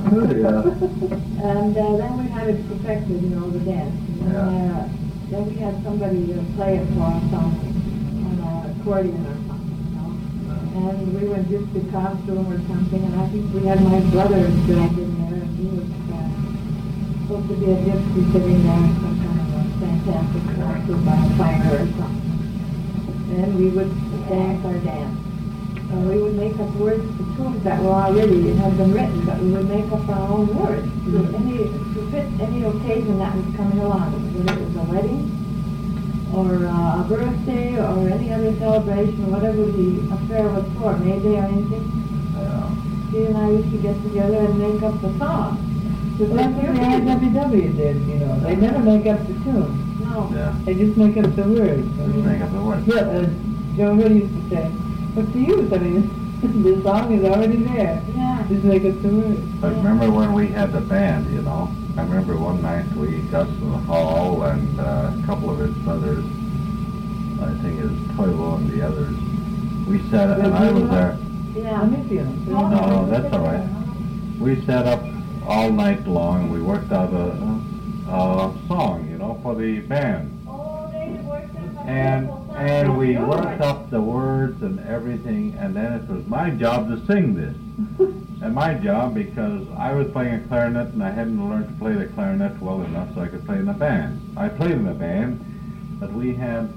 And then we had it perfected, you know, the dance. And then we had somebody play it for us on an accordion or something, you know. And we went just to costume or something, and I think we had my brother dragged in there, and he was supposed to be a gypsy sitting there in some kind of a fantastic costume by a fire or something. And we would dance our dance. And we would make up words to tunes that were already had been written, but we would make up our own words to fit any occasion that was coming along, whether it was a wedding or a birthday or any other celebration, whatever the affair was for, May Day or anything. She and I used to get together and make up the song. Well, that's what the IWW did, you know. They never make up the tune. No. Yeah. They just make up the words. Just make up the words. Yeah, Joe Hill used to say, what's the use? I mean, the song is already there. Yeah. Just make up the words. I remember when we had the band, you know. I remember one night Gus Hall and a couple of his brothers, I think it was Toivo and the others, we sat, and I was there. Yeah. Let me feel. No, that's all right. We sat up all night long, and we worked out a song, you know, for the band. Oh, they worked up And we worked up the words and everything, and then it was my job to sing this. And my job, because I was playing a clarinet and I hadn't learned to play the clarinet well enough so I could play in a band. I played in a band, but we had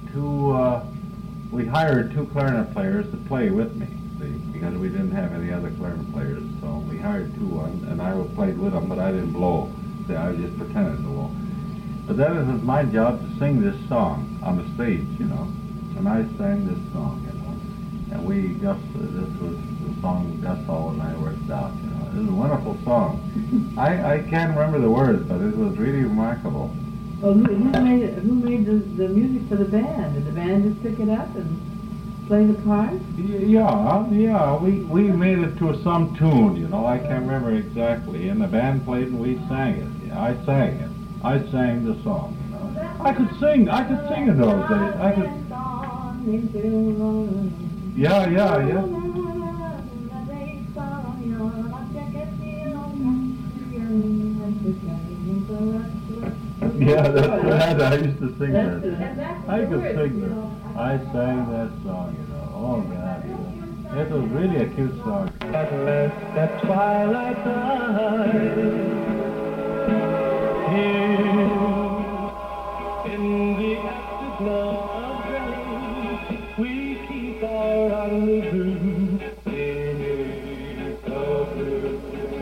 we hired two clarinet players to play with me, see, because we didn't have any other clarinet players. So we hired two, and I played with them, but I didn't blow. See, I just pretended to blow. But then it was my job to sing this song on the stage, you know. And I sang this song, you know. And this was the song Gus Hall and I worked out, you know. It was a wonderful song. I can't remember the words, but it was really remarkable. Well, who made the music for the band? Did the band just pick it up and play the part? Yeah, we made it to some tune, you know. I can't remember exactly. And the band played and we sang it. Yeah, I sang it. I sang the song, you know. I could sing in those days. Yeah. Yeah, that's right. I used to sing that. I could sing that. I sang that song, you know. Oh, God. It was really a cute song. At last, at twilight time, here in the afterglow of day, we keep our rendezvous beneath the blue.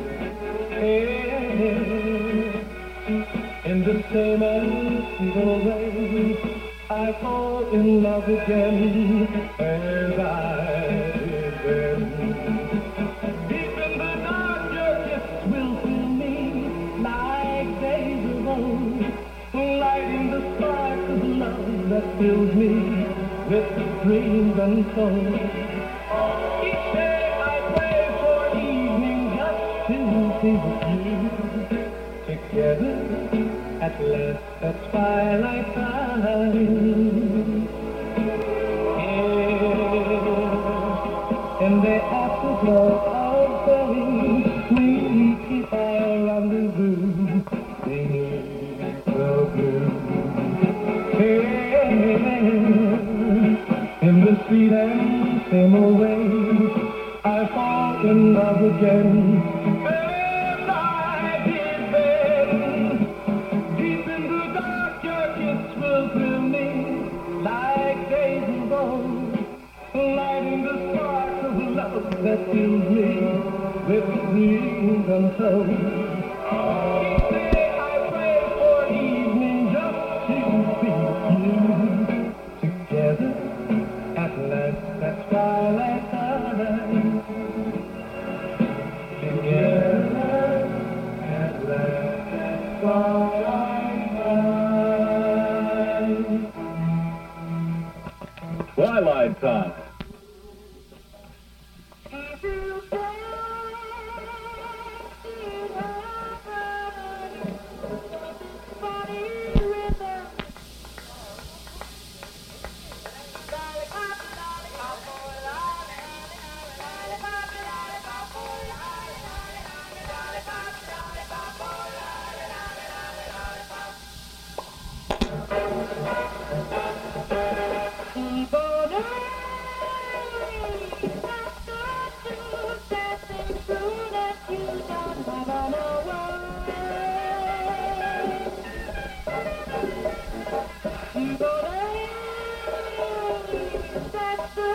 In the same simple way, I fall in love again as I did then. Deep in the dark, your kiss will fill me like days of old, lighting the spark of love that fills me with dreams untold. Each day I pray for evening just to be with you, together at last at twilight time. In the afterglow of day, we keep our rendezvous beneath the blue. In the sweet and same way, I fall in love again. As I did then. Deep in the dark, your kiss will thrill me like days of old, lighting the spark of love that fills me with dreams untold. Each day I pray for evening just to be with you, together at last at twilight time. Together at last at twilight time. Twilight time. you don't wanna know why. You go down, that's the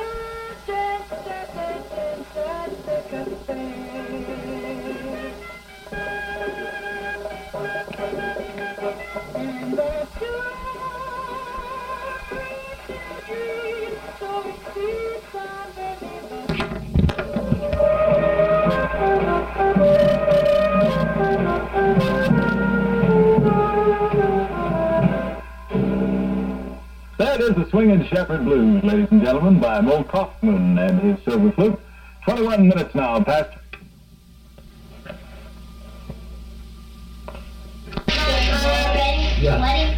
and that's That is the Swingin' Shepherd Blues, ladies and gentlemen, by Mo Kaufman and his silver flute. 21 minutes now past. Yeah. Wedding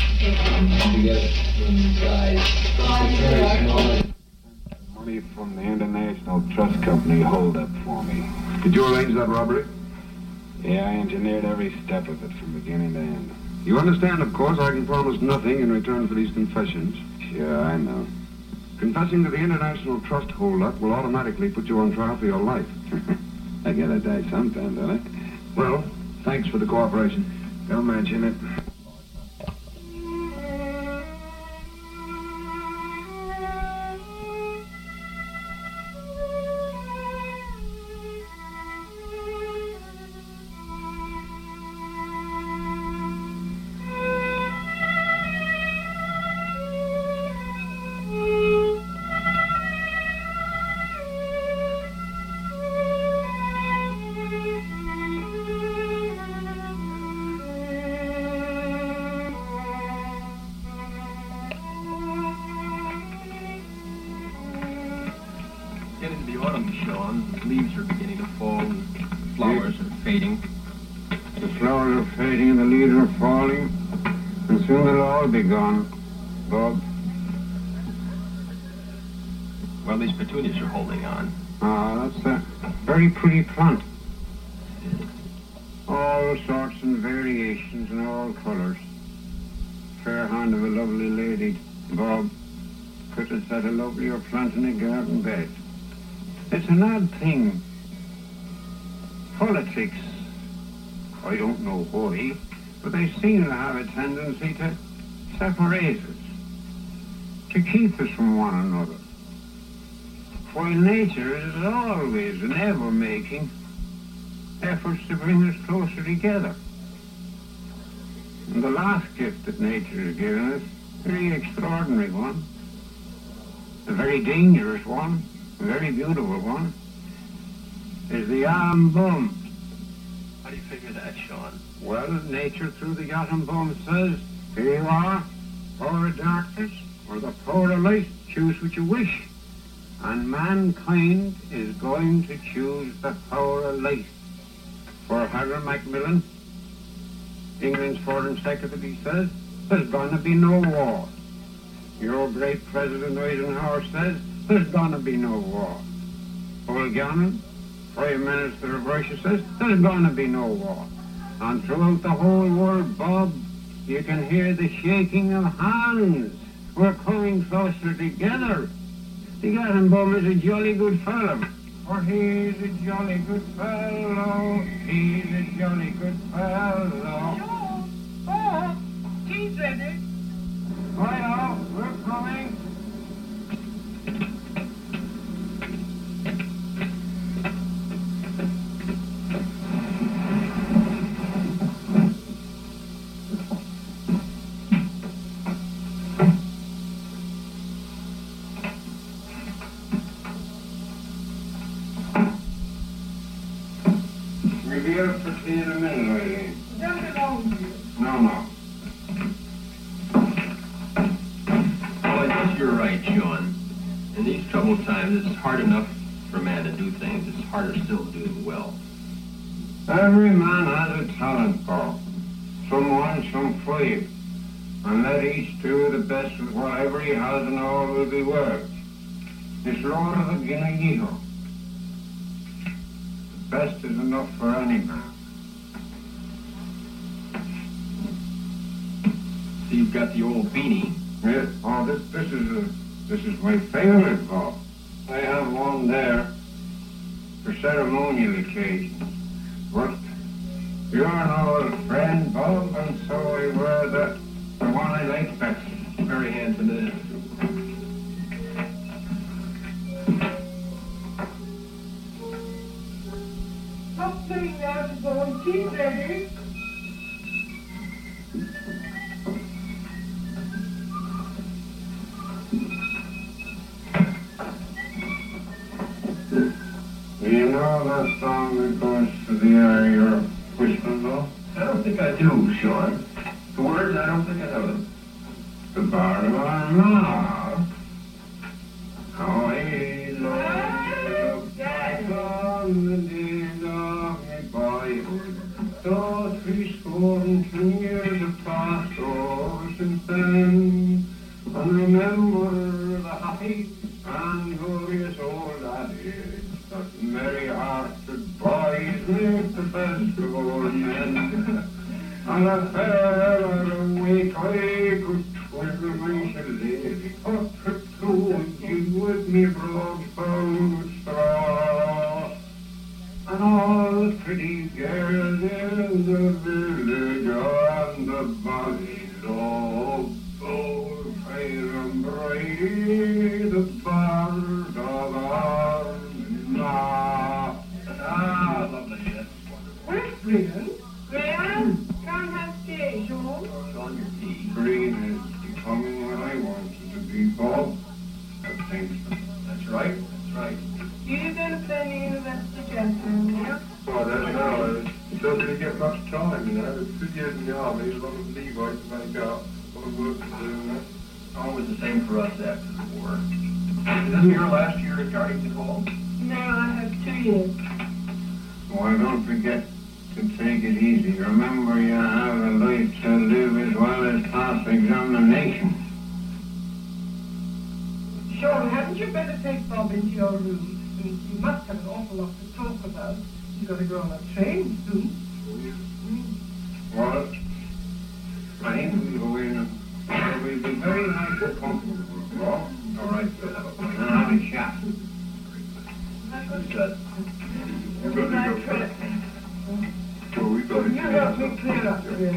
Money from the International Trust Company hold up for me. Did you arrange that robbery? Yeah, I engineered every step of it from beginning to end. You understand, of course, I can promise nothing in return for these confessions. Sure, I know. Confessing to the International Trust hold-up will automatically put you on trial for your life. I gotta die sometime, don't I? Well, thanks for the cooperation. Don't mention it. Get into the autumn, Sean. Leaves are beginning to fall and flowers are fading. The flowers are fading and the leaves are falling, and soon they'll all be gone, Bob. Well, these petunias are holding on. Ah, that's a very pretty plant. All sorts and variations and all colors. Fair hand of a lovely lady, Bob. Could have set a lovelier plant in a garden bed. It's an odd thing. Politics, I don't know why, but they seem to have a tendency to separate us, to keep us from one another. While nature is always and ever making efforts to bring us closer together. And the last gift that nature has given us, a very extraordinary one, a very dangerous one, a very beautiful one, is the autumn bum. How do you figure that, Sean? Well, nature through the autumn bum says, here you are, power of darkness, or the power of light, choose what you wish. And mankind is going to choose the power of light. For Harold Macmillan, England's Foreign Secretary, says, there's going to be no war. Your great President Eisenhower says, there's going to be no war. Paul Gannon, Prime Minister of Russia, says, there's going to be no war. And throughout the whole world, Bob, you can hear the shaking of hands. We're coming closer together. The Atom Bum is a jolly good fellow. For he's a jolly good fellow. He's a jolly good fellow. Oh, he's ready. Right, we're coming. We'll be up for tea in a minute, Eileen. Don't belong to you. No. Well, I guess you're right, Sean. In these troubled times, it's hard enough for a man to do things. It's harder still to do them well. Every man has a talent, Paul. Some one, some five. And let each do the best with whatever he has and all will be worth. It's Lord of the Guinea. The best is enough for any man. So you've got the old beanie. Yes, oh, this is my favorite, Paul. I have one there for ceremonial occasions. But you're an old friend, Bob, and so we were the one I liked best. Very handsome, it is. Stop sitting there to go and tea ready. You know that song that goes to the area of Whistleblow? I don't think I do, Sean. The words, I don't think I know them. The bar of our mouth. How he looked back on the days of my boyhood. Though 70 years have passed over since then. And remember the happy and glorious old adage that merry-hearted boys make the best of old men. And a fair and a weak I could twiddle my shillelagh, trip through and jig with me broad-bound straw. And all the pretty girls in the village and the bodies of old fair and bright, the bard of Armagh. Ah, lovely, yes. Where's Brian? Brian, can't have tea, Sean. Sean, your tea. Green is becoming what I wanted to be, Bob. I think so. That's right, that's right. You didn't send the university gentleman, yeah? Oh, I don't know. I still didn't get much time, you know. It's 2 years in the army, a lot of leave I to make up, a lot of work to do, you know. Always the same for us after the war. Is this your last year at Dartington Hall? No, I have 2 years. Well, don't forget to take it easy. Remember, you have a life to live as well as pass examinations. Sean, hadn't you better take Bob into your room? You must have an awful lot to talk about. You've got to go on a train soon. Well, I think we'll go in and we'll be very nice and comfortable, Bob. All right, good. And have a chat. Who's that? You've got to go. Well, we've got to You help me clear up here.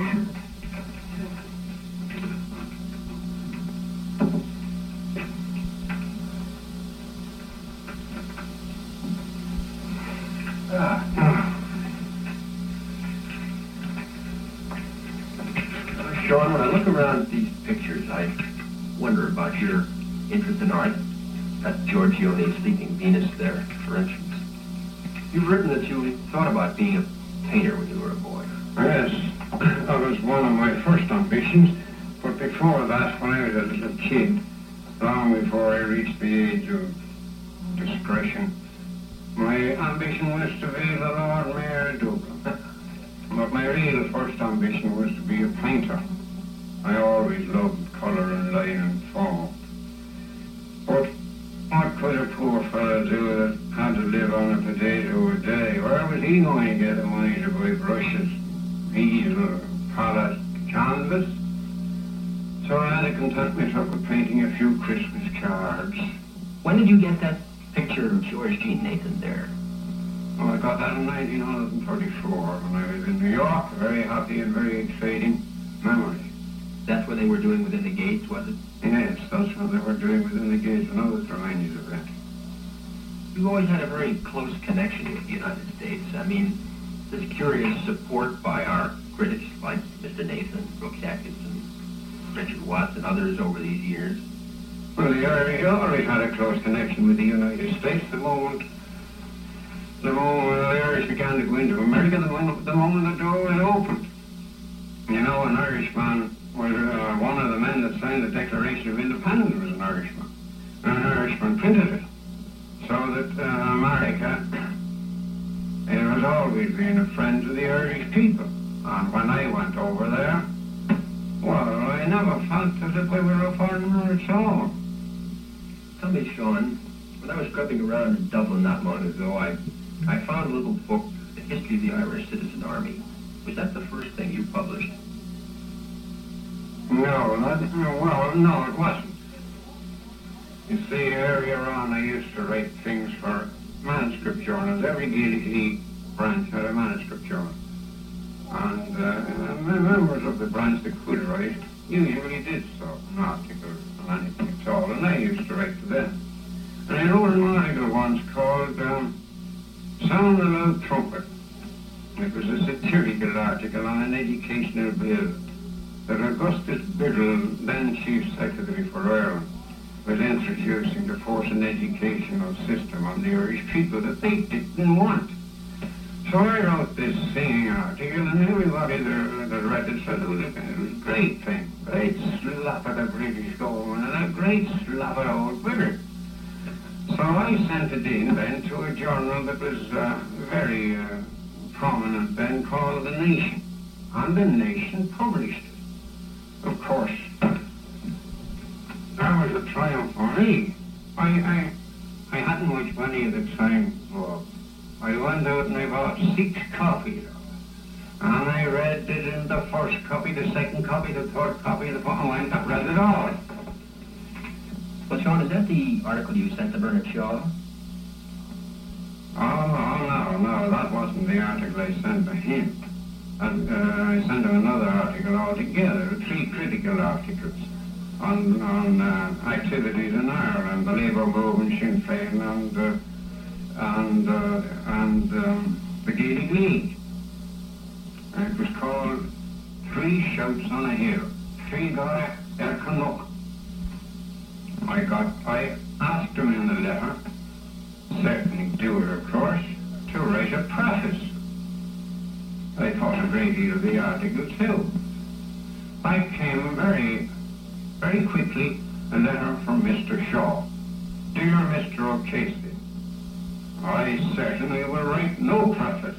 Sean, when I look around at these pictures, I wonder about your interest in art. That Giorgione Sleeping Venus there, for instance. You've written that you thought about being a painter when you were a boy. Yes, that was one of my first ambitions. But before that, when I was a little kid, long before I reached the age of discretion, my ambition was to be the Lord Mayor of Dublin. But my real first ambition was to be a painter. I always loved colour and line and form. But what could a poor fellow do that had to live on a potato a day? Where was he going to get the money to buy brushes, easel, palette, canvas? So I had to content myself with painting a few Christmas cards. When did you get that picture of George G. Nathan there? Oh, I got that in 1934 when I was in New York. A very happy and very exciting memory. That's what they were doing within the gates, was it? Yes, that's what they were doing within the gates and others remind you of that. You've always had a very close connection with the United States. I mean, this curious support by our critics like Mr. Nathan, Brooks Atkinson, Richard Watts, and others over these years. Well, the Irish always had a close connection with the United States. The moment the Irish began to go into America, the moment the door was opened. You know, an Irishman was one of the men that signed the Declaration of Independence was an Irishman. And an Irishman printed it. So that America, it was always been a friend to the Irish people. And when I went over there, well, I never felt as if I were a foreigner at all. Tell me, Sean, when I was grubbing around in Dublin not long ago, I found a little book, The History of the Irish Citizen Army. Was that the first thing you published? No, no, it wasn't. You see, earlier on I used to write things for manuscript journals. Every branch had a manuscript journal. And members of the branch that could write usually did so, an article on anything at all, and I used to write to them. And I wrote an article once called Sound the Loud Trumpet. It was a satirical article on an educational bill that Augustus Biddle, then Chief Secretary for Ireland, was introducing to force an educational system on the Irish people that they didn't want. So I wrote this singing article, and everybody that read it said it was a great thing, great slap at the British government, and a great slap at old Britain. So I sent it in then to a journal that was very prominent then, called The Nation, and The Nation published it. Of course, that was a triumph for me. I hadn't much money at the time, Bob. I went out and I bought 6 copies. And I read it in the first copy, the second copy, the third copy, the fourth, and I read it all. Well, Sean, is that the article you sent to Bernard Shaw? Oh, no, that wasn't the article I sent to him. I sent him another article altogether, 3 critical articles on activities in Ireland, the Labour Movement, Sinn Féin, and the Gaelic League. And it was called 3 Shouts on a Hill, 3 Gara Canuck. I asked him in the letter, certainly do it, of course, to write a preface. I thought a great deal of the article too. I came very, very quickly a letter from Mr. Shaw. Dear Mr. O'Casey, I certainly will write no preface.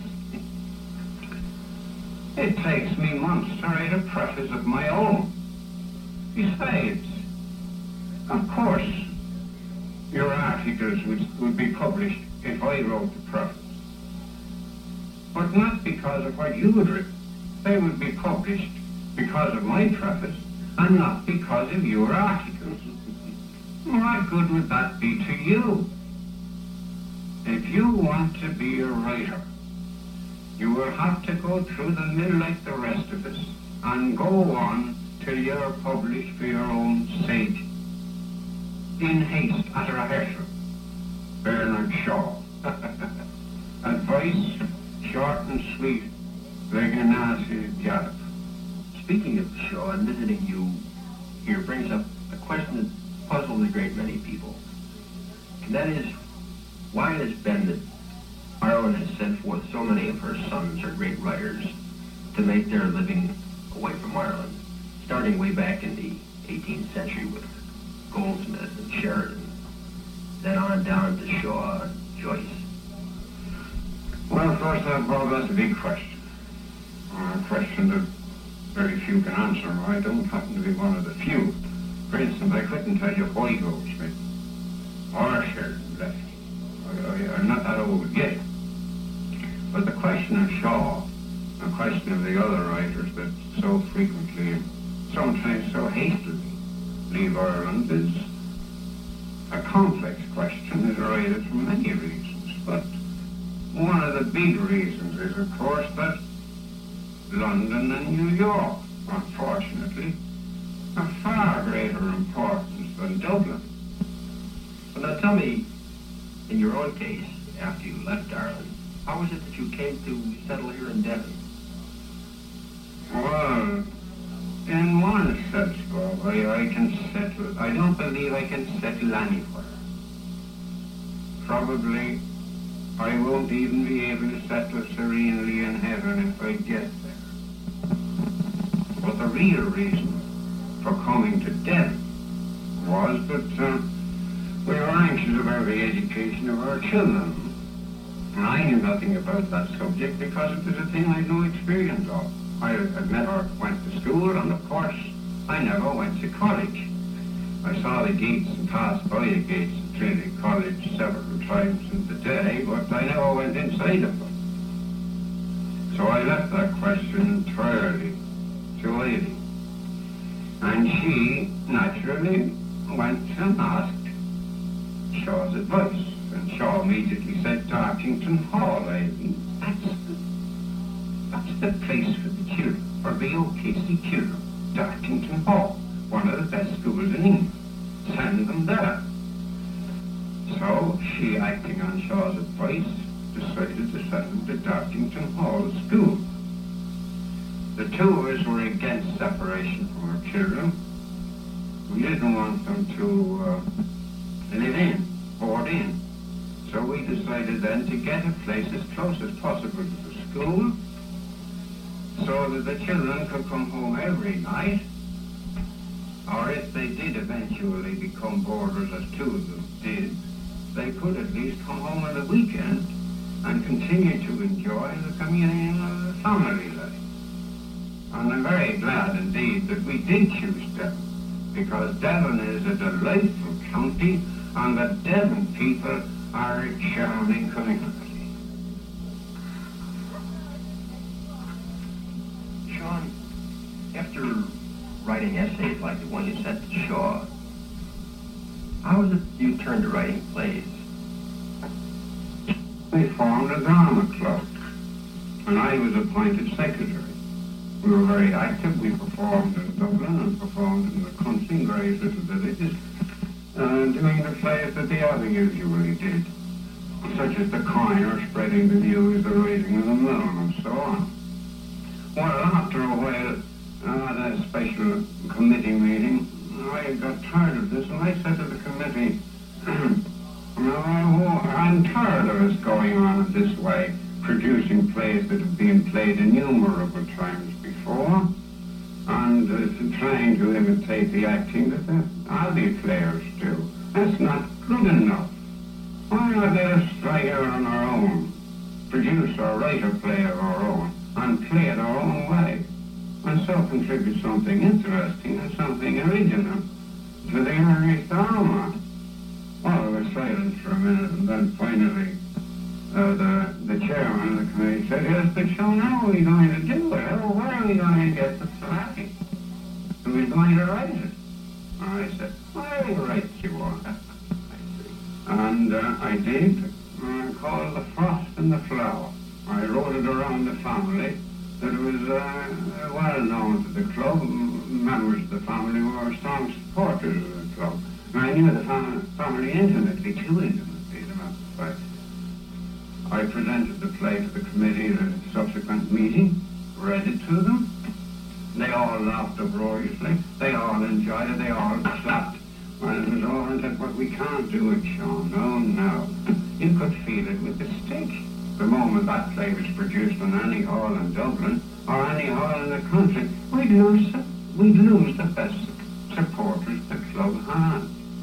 It takes me months to write a preface of my own. Besides, of course, your articles would be published if I wrote the preface. But not because of what you had written. They would be published because of my preface and not because of your articles. What good would that be to you? If you want to be a writer, you will have to go through the mill like the rest of us and go on till you're published for your own sake. In haste at a rehearsal. Bernard Shaw. Advice short and sweet, like a Nazi gallop. Speaking of Shaw and visiting you here brings up a question that puzzles a great many people. And that is, why it has been that Ireland has sent forth so many of her sons, her great writers, to make their living away from Ireland, starting way back in the 18th century with Goldsmith and Sheridan, then on down to Shaw and Joyce. Well, first of all, that's a big question. A question that very few can answer. I don't happen to be one of the few. For instance, I couldn't tell you why Goldsmith or Sheridan left. I'm not that old yet. But the question of Shaw, the question of the other writers that so frequently and sometimes so hastily leave Ireland is a complex question that arises from many reasons. But one of the big reasons is, of course, that London and New York, unfortunately, have far greater importance than Dublin. Well, now tell me, in your own case, after you left Ireland, how was it that you came to settle here in Devon? Well, in one sense, Bob, I can settle. I don't believe I can settle anywhere. Probably I won't even be able to settle serenely in heaven if I get there. But the real reason for coming to Devon was that we were anxious about the education of our children. And I knew nothing about that subject because it was a thing I had no experience of. I had never went to school, and of course, I never went to college. I saw the gates and passed by the gates of Trinity College several times in the day, but I never went inside of them. So I left that question entirely to Lady. And she naturally went and asked Shaw's advice. And Shaw immediately said, Tarkington Hall, Lady. That's the place for the children, for the O'Casey children, Dartington Hall, one of the best schools in England. Send them there. So she, acting on Shaw's advice, decided to send them to Dartington Hall School. The two of us were against separation from our children. We didn't want them to live in, board in. So we decided then to get a place as close as possible to the school so that the children could come home every night, or if they did eventually become boarders, as two of them did, they could at least come home on the weekend and continue to enjoy the communion of the family life. And I'm very glad indeed that we did choose Devon, because Devon is a delightful county and the Devon people are a charming community. Sean, after writing essays like the one you sent to Shaw, how was it you turned to writing plays? We formed a drama club, and I was appointed secretary. We were very active. We performed in Dublin and performed in the country, in various little villages, doing the plays that the Abbey usually did, such as The Coiner, spreading the news, The Raising of the Moon, and so on. Well, after a while, at a special committee meeting, I got tired of this, and I said to the committee, I'm tired of us going on in this way, producing plays that have been played innumerable times before, and trying to imitate the acting that the Abbey players do. That's not good enough. Why not let us try here on our own, produce or write a play of our own, and play it our own way, and so contribute something interesting and something original to the Irish drama? Well, there was silence for a minute, and then finally the chairman of the committee said, yes, but Sean, how are we going to do it? Where are we going to get the play? Who's going to write it? And I said, I will write you one. And I did, called The Frost and the Flower. I wrote it around the family, that it was well known to the club. Members of the family were strong supporters of the club. And I knew the family intimately, too intimately, as a matter of fact. I presented the play to the committee at a subsequent meeting, read it to them. They all laughed uproariously. They all enjoyed it. They all clapped. And it was all and said, but we can't do it, Sean. No, no. You could feel it with the stick. The moment that play was produced in any hall in Dublin or any hall in the country, we'd lose the best supporters the club had.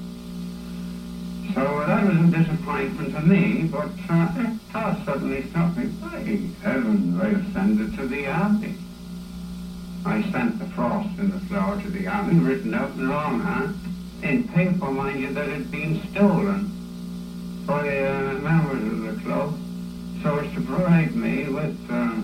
So that was a disappointment to me, but a thought suddenly struck me, by heavens, I'll send it to the Abbey. I sent The Frost and the Flower to the Abbey, written out in longhand, in paper, mind you, that had been stolen by members of the club, so as to provide me with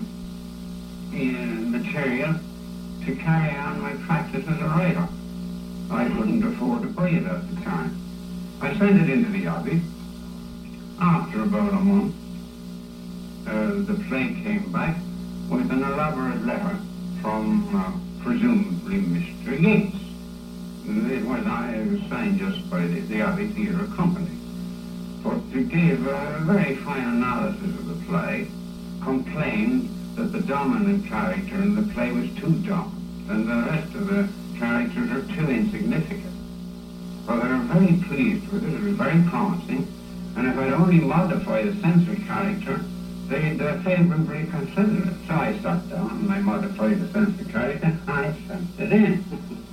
material to carry on my practice as a writer. I couldn't afford to buy it at the time. I sent it into the Abbey. After about a month, the play came back with an elaborate letter from presumably Mr. Yates. It was signed just by the Abbey Theatre Company. But it gave a very fine analysis of the play, complained that the dominant character in the play was too dominant, and the rest of the characters are too insignificant. Well, they were very pleased with it. It was very promising, and if I'd only modify the central character, they'd favorably consider it. So I sat down and I modified the central character, and I sent it in.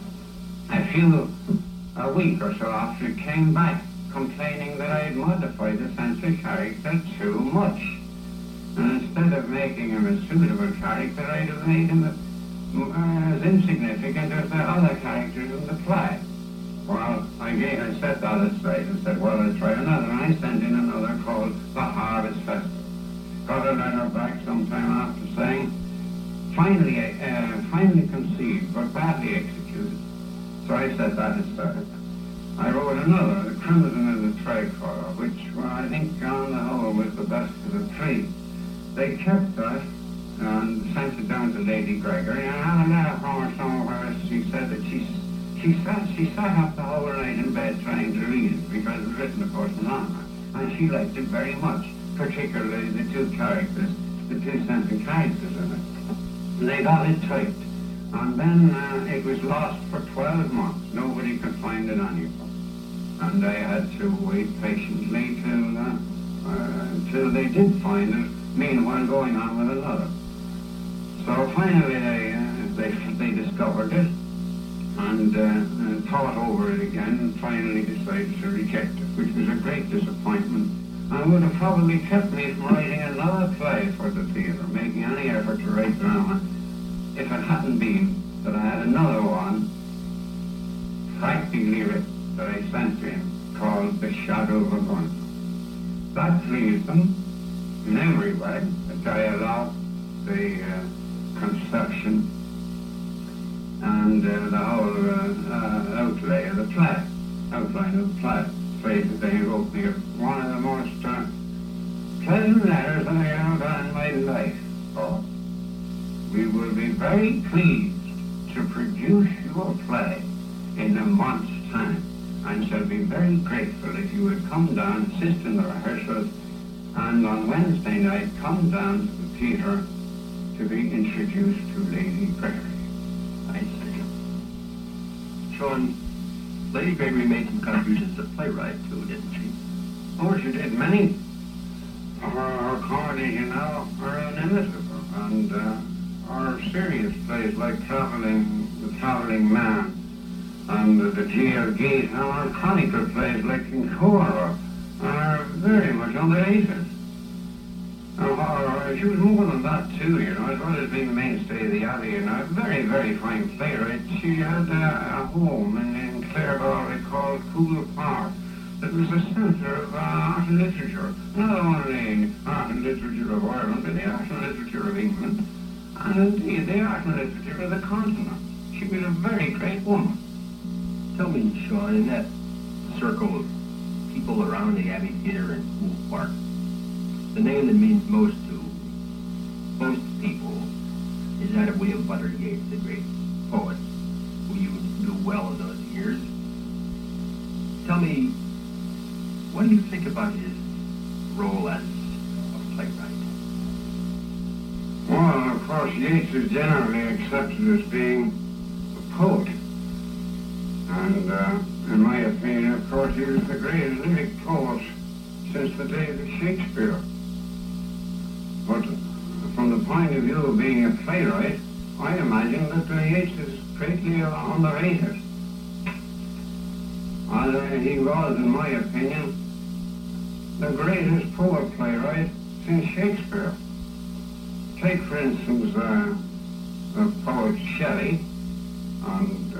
A week or so after, it came back, complaining that I had modified the central character too much. And instead of making him a suitable character, I'd have made him as insignificant as the other characters in the play. Well, I set that aside and said, well, I'll try another. And I sent in another called The Harvest Festival. Got a letter back sometime after saying, finally conceived, but badly executed. So I set that aside. I wrote another, The Crimson and the Tricolour, which, well, I think on the whole was the best of the three. They kept that, and sent it down to Lady Gregory. And I had a letter from her somewhere. She said that she sat up the whole night in bed trying to read it because it was written, of course, in Latin. And she liked it very much, particularly the two characters, the 2 central characters in it. And they got it typed. And then it was lost for 12 months. Nobody could find it anywhere. And I had to wait patiently till they did find it, meanwhile going on with another. So finally they discovered it and thought over it again and finally decided to reject it, which was a great disappointment and would have probably kept me from writing another play for the theatre, making any effort to write drama, if it hadn't been that I had another one practically written that I sent to him called The Shadow of a Gun. That pleased them in every way, the dialogue, the conception, and the whole outline of the play. They wrote me one of the most pleasant letters that I ever got in my life. Oh, we will be very pleased to produce your play in a month's time, and shall be very grateful if you would come down, assist in the rehearsals, and on Wednesday night come down to the theatre to be introduced to Lady Gregory. I see. Sean, Lady Gregory made some contributions as a playwright too, didn't she? Oh, she did many. Her comedies, you know, are inimitable, and our serious plays like The Travelling Man, and the G.L. Gate, and our chronicle plays like Kincora are very much underrated. She was more than that too, you know, as well as being the mainstay of the alley, you know, a very, very fine playwright. She had a home in Clare Galway called Coole Park that was a centre of art and literature, not only art and literature of Ireland, but the art and literature of England, and indeed the art and literature of the continent. She was a very great woman. Tell me, Sean, in that circle of people around the Abbey Theatre in Coole Park, the name that means most to most people is that of William Butler Yeats, the great poet, who you knew well in those years. Tell me, what do you think about his role as a playwright? Well, of course, Yeats is generally accepted as being a poet. And in my opinion, of course, he was the greatest lyric poet since the days of Shakespeare. But from the point of view of being a playwright, I imagine that Yeats is greatly underrated. And he was, in my opinion, the greatest poet playwright since Shakespeare. Take, for instance, the poet Shelley and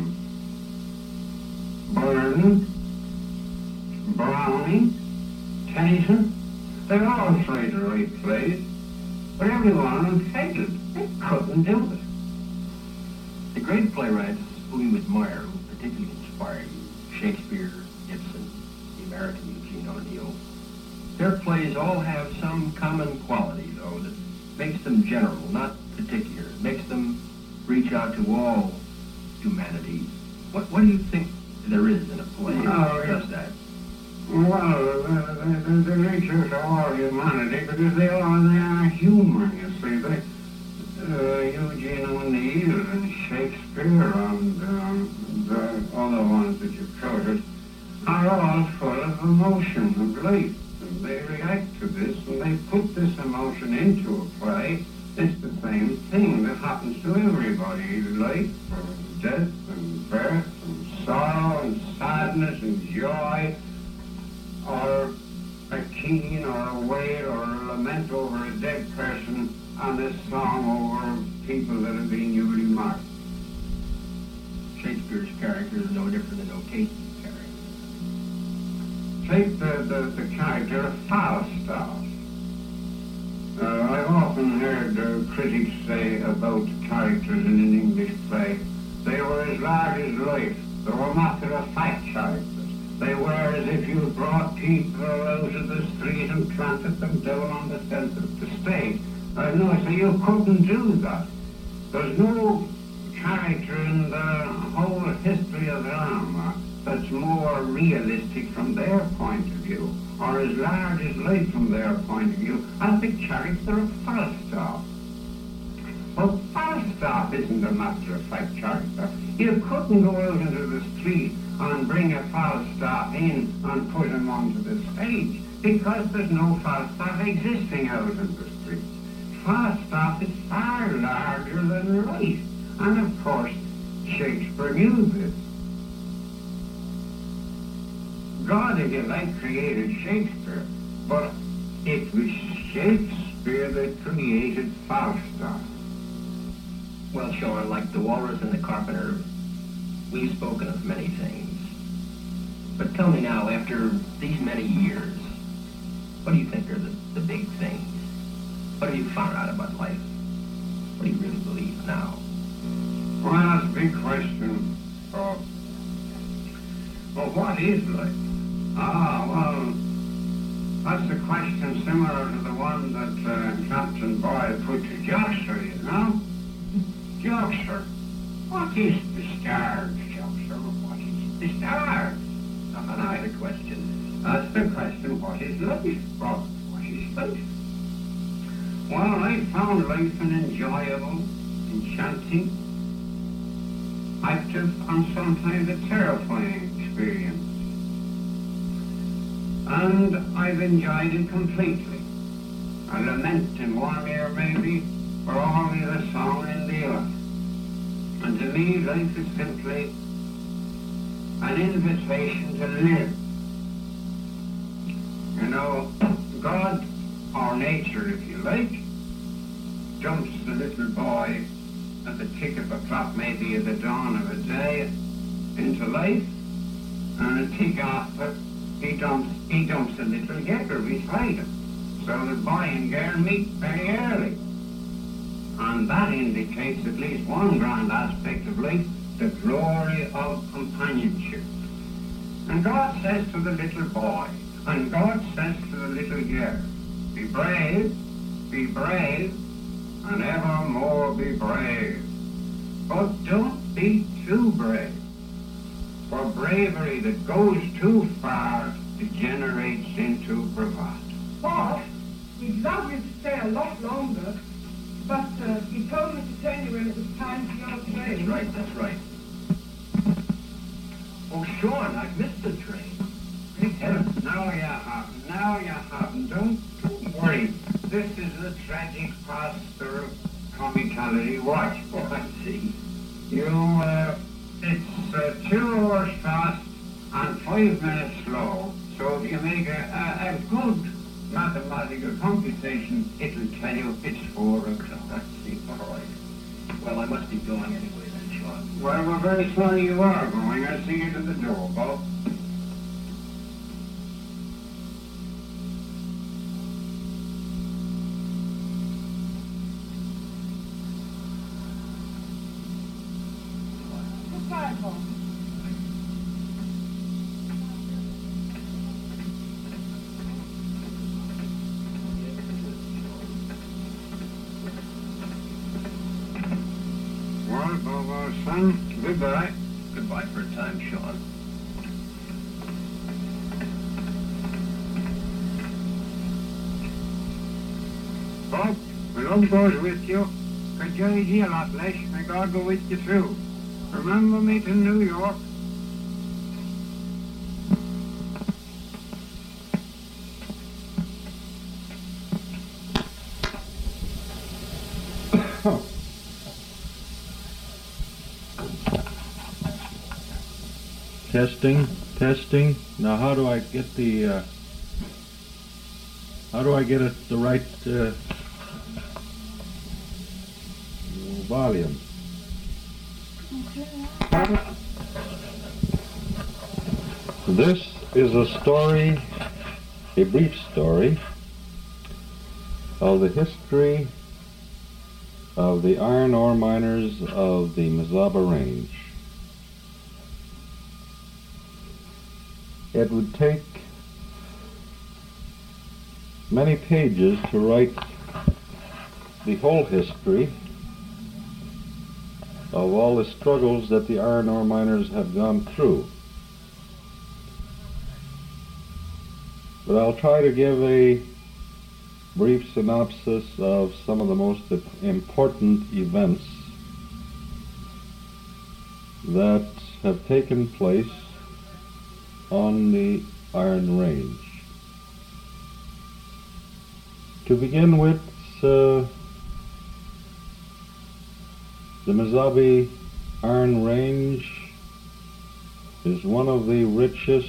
Burton, Browning, Tennyson. They all tried to write plays, but every one of them failed. They couldn't do it. The great playwrights who you admire, who particularly inspire you, Shakespeare, Ibsen, the American Eugene O'Neill, their plays all have some common quality, though, that makes them general, not particular. It makes them reach out to all humanity. What do you think there is in a play that does that? Well, they reach out to all humanity because they are human, you see. Eugene O'Neill and Shakespeare and the other ones that you've quoted are all full of emotion and life. And they react to this and they put this emotion into a play. It's the same thing that happens to everybody. Life and death and birth and sorrow and sadness and joy, or a keen or a wail or a lament over a dead person, and a song over people that have been newly married. Shakespeare's character is no different than O'Casey's character. Take the character of Falstaff. I've often heard critics say about characters in an English play, they were as large as life. They were matter-of-fact characters. They were as if you brought people out of the street and planted them down on the centre of the stage. No, so you couldn't do that. There's no character in the whole history of drama that's more realistic from their point of view, or as large as life from their point of view, as the character of Falstaff. Well, Falstaff isn't a matter-of-fact character. You couldn't go out into the street and bring a Falstaff in and put him onto the stage, because there's no Falstaff existing out in the street. Falstaff is far larger than life, and of course, Shakespeare knew this. God, if you like, created Shakespeare, but it was Shakespeare that created Falstaff. Well, Sean, like the Walrus and the Carpenter, we've spoken of many things. But tell me now, after these many years, what do you think are the big things? What have you found out about life? What do you really believe now? Well, that's a big question, Bob. Well, what is life? Well, that's a question similar to the one that Captain Boyle put to Joxer, you know? Joxer, what is the stars, Joxer? What is the stars? And I had a question. That's the question, what is life, Bob? What is life? Well, I found life an enjoyable, enchanting, active, and sometimes a terrifying experience. And I've enjoyed it completely. A lament in one ear, maybe, or only the song in the other. And to me, life is simply an invitation to live. You know, God, or nature, if you like, jumps the little boy at the tick of a clock, maybe at the dawn of a day, into life, and a tick after, he dumps a little girl beside him. So the boy and girl meet very early. And that indicates at least one grand aspect of life, the glory of companionship. And God says to the little boy, and God says to the little girl, be brave, and evermore be brave. But don't be too brave. For bravery that goes too far degenerates into bravado. Bob, we'd love you to stay a lot longer, but he told me to tell you when it was time for your train. That's right. Oh, Sean, I've missed the train. Great heavens, now you haven't. Don't worry. This is the tragic pastor of comicality. Watch, boy. I see. It's 2 hours fast and 5 minutes slow. So if you make a good mathematical computation, it'll tell you it's 4 o'clock. I see. All right. Well, I must be going anyway then, Sean. Well, we're very sorry you are going. I'll see you to the door, Bob. Goodbye, Bob. Well, Bob, old son, goodbye. Goodbye for a time, Sean. Bob, my love goes with you. Could you eat a lot less? May God go with you too. Remember me to New York. Testing. Now how do I get the, it the right volume? This is a story, a brief story, of the history of the iron ore miners of the Mazaba Range. It would take many pages to write the whole history of all the struggles that the iron ore miners have gone through. But I'll try to give a brief synopsis of some of the most important events that have taken place on the Iron Range. To begin with, the Mesabi Iron Range is one of the richest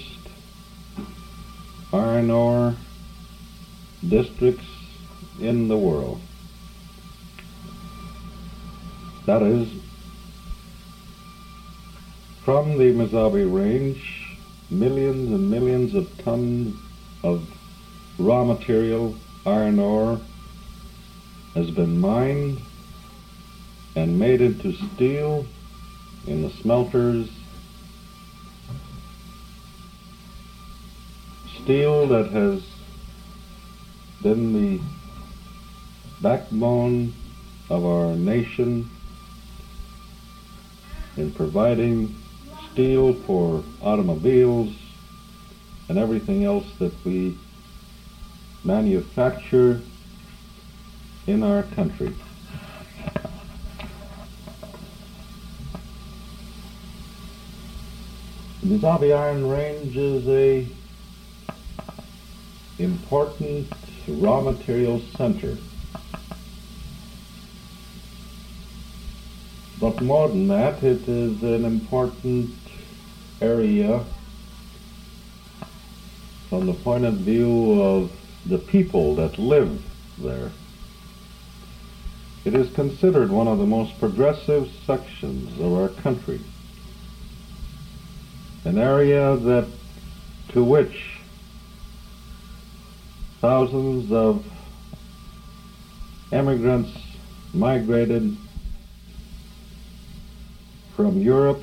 iron ore districts in the world. That is, from the Mesabi Range, millions and millions of tons of raw material, iron ore, has been mined and made into steel in the smelters. Steel that has been the backbone of our nation in providing steel for automobiles and everything else that we manufacture in our country. The Mesabi Iron Range is a important raw material center. But more than that, it is an important area from the point of view of the people that live there. It is considered one of the most progressive sections of our country, an area to which thousands of immigrants migrated from Europe,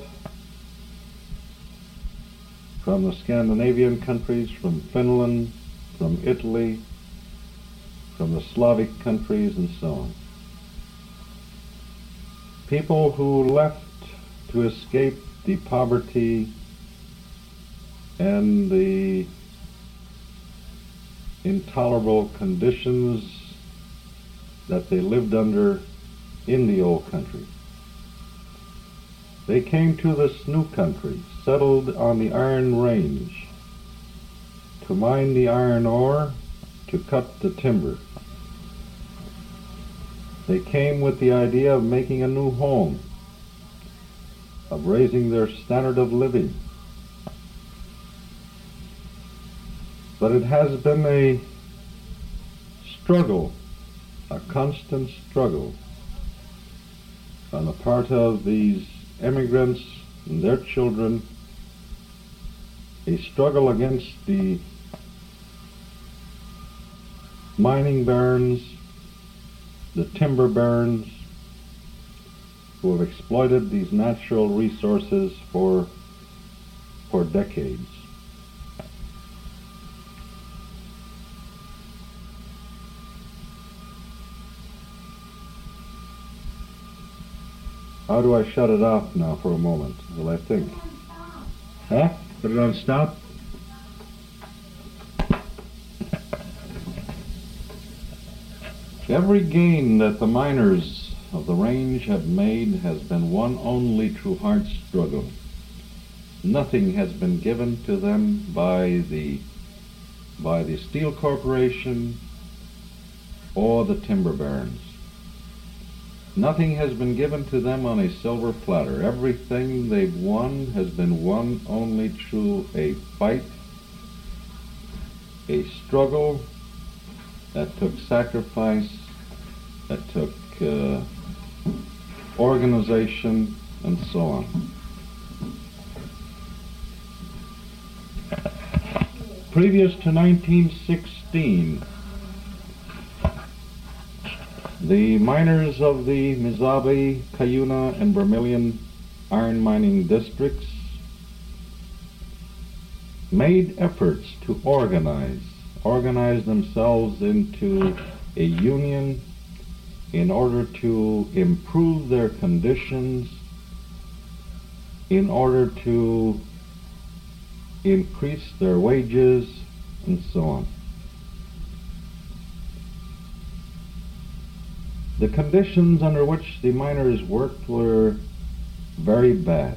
from the Scandinavian countries, from Finland, from Italy, from the Slavic countries, and so on. People who left to escape the poverty and the intolerable conditions that they lived under in the old country. They came to this new country, settled on the Iron Range, to mine the iron ore, to cut the timber. They came with the idea of making a new home, of raising their standard of living. But it has been a struggle, a constant struggle on the part of these immigrants and their children, a struggle against the mining barons, the timber barons, who have exploited these natural resources for decades. How do I shut it off now for a moment? Will I think? Huh? Put it on stop? Every gain that the miners of the range have made has been won only through hard struggle. Nothing has been given to them by the Steel Corporation or the timber barons. Nothing has been given to them on a silver platter. Everything they've won has been won only through a fight, a struggle that took sacrifice, that took organization, and so on. Previous to 1916, the miners of the Mesabi, Cuyuna, and Vermilion iron mining districts made efforts to organize themselves into a union in order to improve their conditions, in order to increase their wages, and so on. The conditions under which the miners worked were very bad.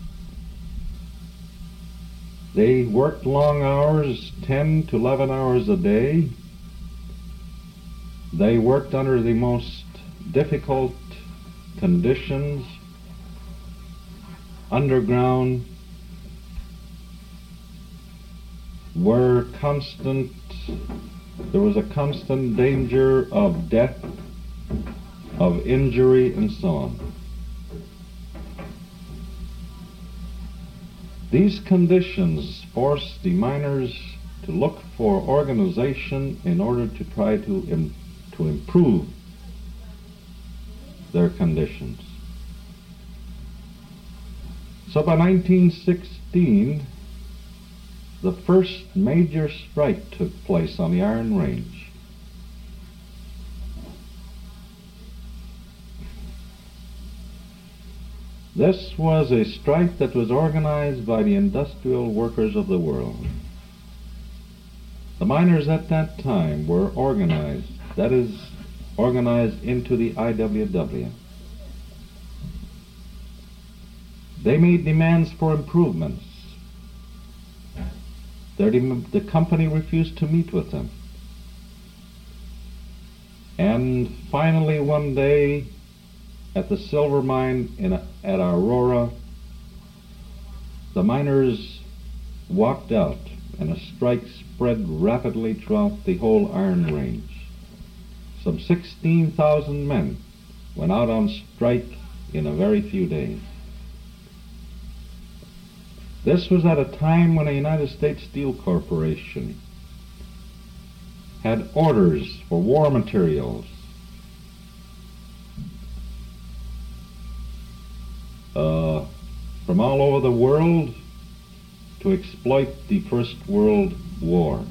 They worked long hours, 10 to 11 hours a day. They worked under the most difficult conditions, underground, there was a constant danger of death, of injury, and so on. These conditions forced the miners to look for organization in order to try to improve their conditions. So by 1916, the first major strike took place on the Iron Range. This was a strike that was organized by the industrial workers of the world. The miners at that time were organized, that is, organized into the IWW. They made demands for improvements. The company refused to meet with them. And finally one day at the silver mine at Aurora, the miners walked out and a strike spread rapidly throughout the whole Iron Range. Some 16,000 men went out on strike in a very few days. This was at a time when the United States Steel Corporation had orders for war materials. From all over the world to exploit the First World War.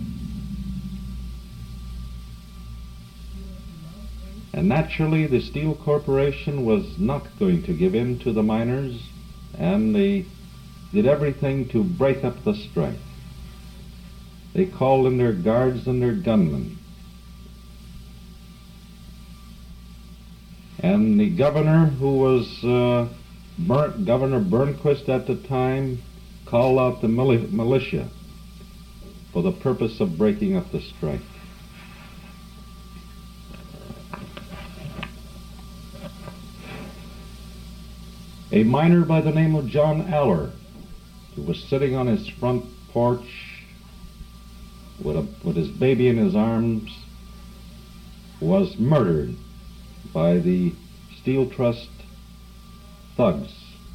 And naturally, the Steel Corporation was not going to give in to the miners, and they did everything to break up the strike. They called in their guards and their gunmen. And the governor, who was Governor Burnquist at the time, called out the militia for the purpose of breaking up the strike. A miner by the name of John Aller, who was sitting on his front porch with his baby in his arms, was murdered by the Steel Trust thugs.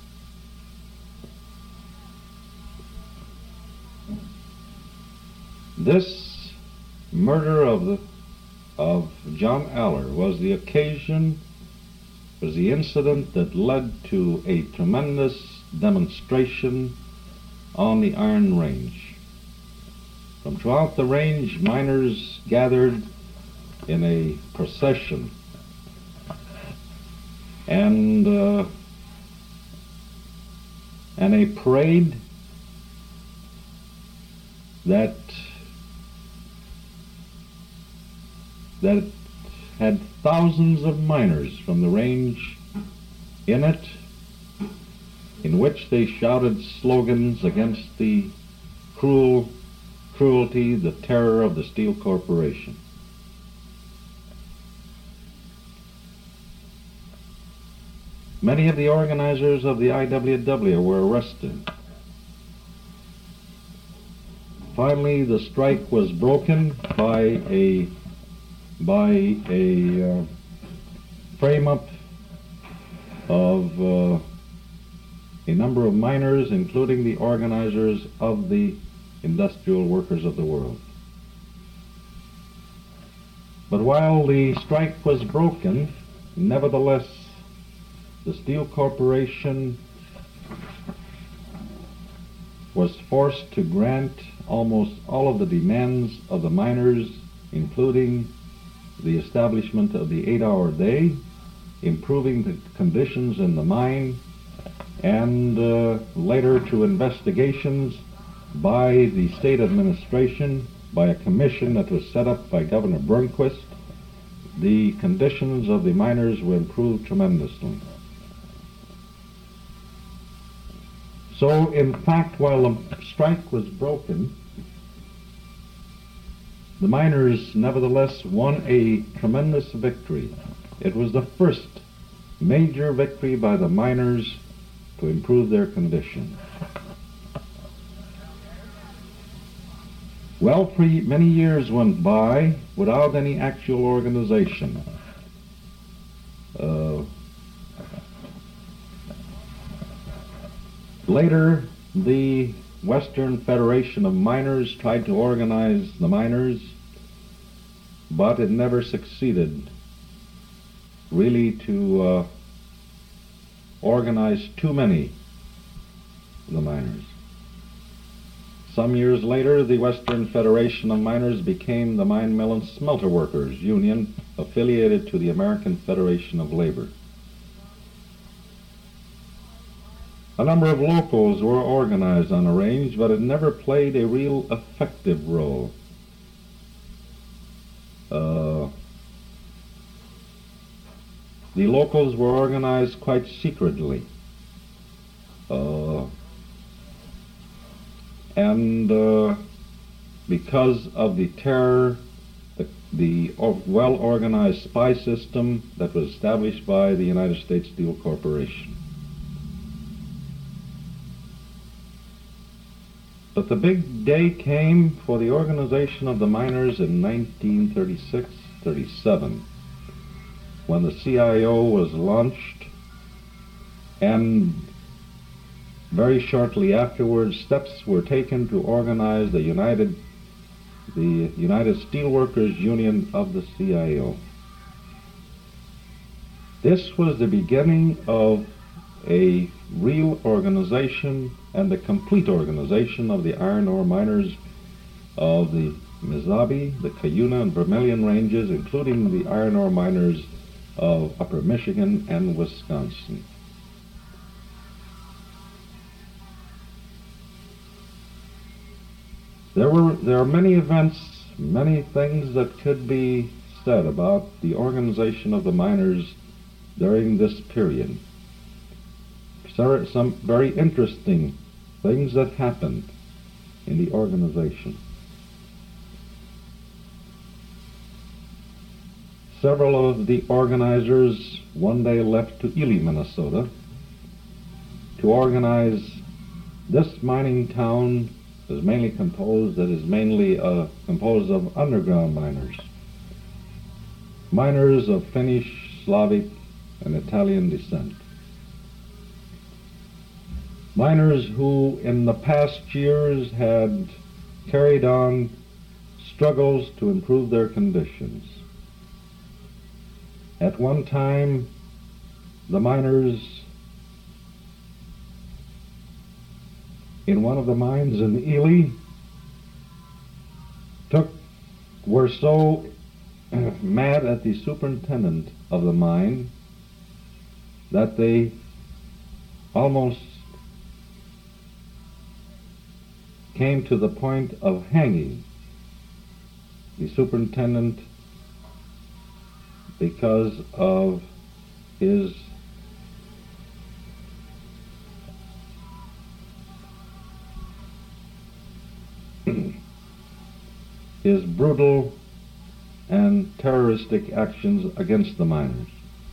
This murder of John Aller was the occasion, was the incident that led to a tremendous demonstration on the Iron Range. From throughout the range, miners gathered in a procession, and a parade that had thousands of miners from the range in it, in which they shouted slogans against the cruelty, the terror of the Steel Corporation. Many of the organizers of the IWW were arrested. Finally, the strike was broken by a frame-up of a number of miners, including the organizers of the industrial workers of the world. But while the strike was broken, nevertheless, the Steel Corporation was forced to grant almost all of the demands of the miners, including the establishment of the 8-hour day, improving the conditions in the mine, and later to investigations by the state administration, by a commission that was set up by Governor Burnquist. The conditions of the miners were improved tremendously. So, in fact, while the strike was broken, the miners nevertheless won a tremendous victory. It was the first major victory by the miners to improve their condition. Well, many years went by without any actual organization. Later, the Western Federation of Miners tried to organize the miners, but it never succeeded really to organize too many of the miners. Some years later, the Western Federation of Miners became the Mine, Mill, and Smelter Workers Union, affiliated to the American Federation of Labor. A number of locals were organized on the range, but it never played a real effective role. The locals were organized quite secretly. And because of the terror, the well-organized spy system that was established by the United States Steel Corporation. But the big day came for the organization of the miners in 1936-37, when the CIO was launched, and very shortly afterwards steps were taken to organize the United Steelworkers Union of the CIO. This was the beginning of a real organization and the complete organization of the iron ore miners of the Mesabi, the Cuyuna, and Vermilion ranges, including the iron ore miners of Upper Michigan and Wisconsin. There are many events, many things that could be said about the organization of the miners during this period. Some very interesting things that happened in the organization. Several of the organizers one day left to Ely, Minnesota, to organize this mining town is mainly composed of underground miners. Miners of Finnish, Slavic, and Italian descent. Miners who in the past years had carried on struggles to improve their conditions. At one time, the miners in one of the mines in Ely were so mad at the superintendent of the mine that they almost came to the point of hanging the superintendent because of his brutal and terroristic actions against the miners.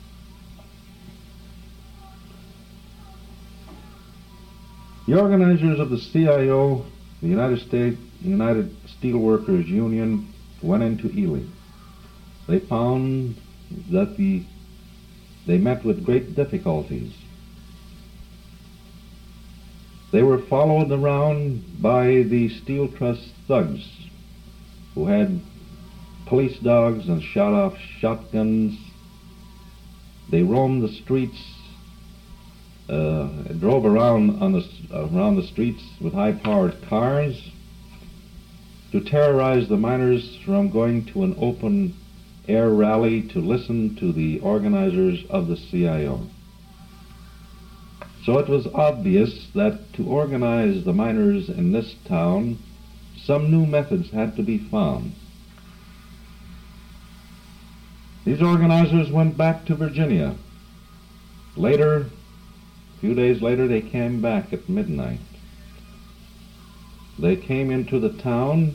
The organizers of the CIO, the United Steelworkers Union, went into Ely. They found that they met with great difficulties. They were followed around by the Steel Trust thugs, who had police dogs and shot off shotguns. They roamed the streets, drove around the streets with high-powered cars to terrorize the miners from going to an open air rally to listen to the organizers of the CIO. So it was obvious that to organize the miners in this town, some new methods had to be found. These organizers went back to Virginia. Later, a few days later, they came back at midnight. They came into the town,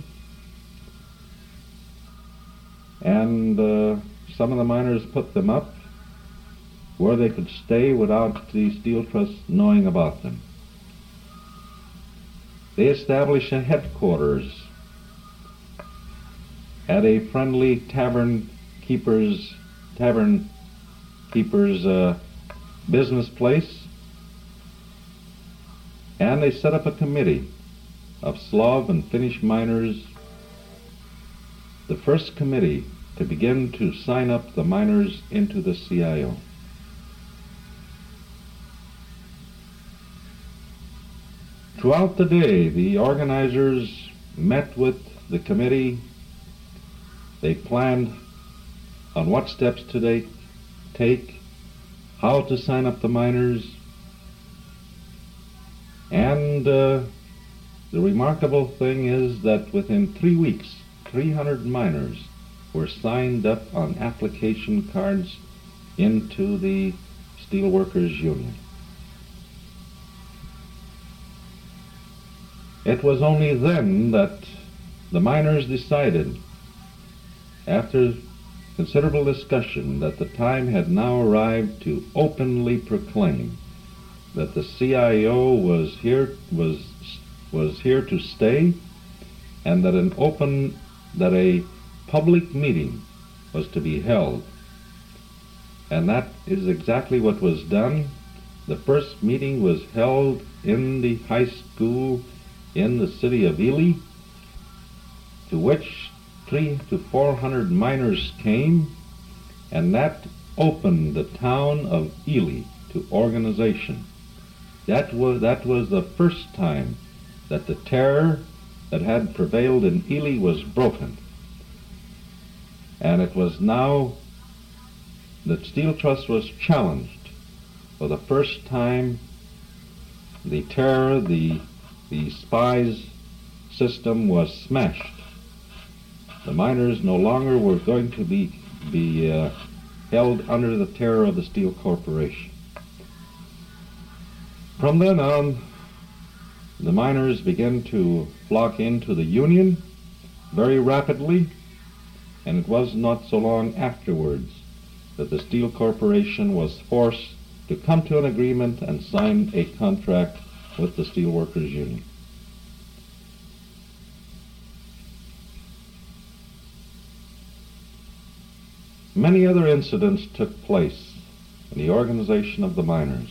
and some of the miners put them up where they could stay without the Steel Trust knowing about them. They established a headquarters at a friendly tavern keeper's business place, and they set up a committee of Slav and Finnish miners, the first committee to begin to sign up the miners into the CIO. Throughout the day, the organizers met with the committee. They planned on what steps to take, how to sign up the miners, and the remarkable thing is that within 3 weeks, 300 miners were signed up on application cards into the Steelworkers Union. It was only then that the miners decided, after considerable discussion, that the time had now arrived to openly proclaim that the CIO was here to stay, and that a public meeting was to be held. And that is exactly what was done. The first meeting was held in the high school in the city of Ely, to which 300 to 400 miners came, and that opened the town of Ely to organization. That was the first time that the terror that had prevailed in Ely was broken. And it was now that Steel Trust was challenged. For the first time, the terror, the spies system was smashed. The miners no longer were going to be held under the terror of the Steel Corporation. From then on, the miners began to flock into the Union very rapidly, and it was not so long afterwards that the Steel Corporation was forced to come to an agreement and sign a contract with the Steelworkers Union. Many other incidents took place in the organization of the miners.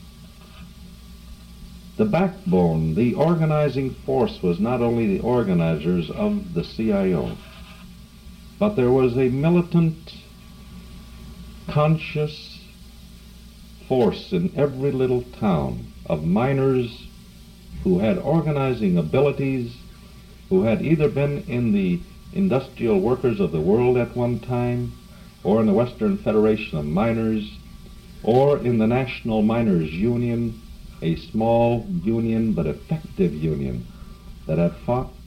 The backbone, the organizing force, was not only the organizers of the CIO, but there was a militant, conscious force in every little town of miners who had organizing abilities, who had either been in the Industrial Workers of the World at one time, or in the Western Federation of Miners, or in the National Miners Union, a small union but effective union that had fought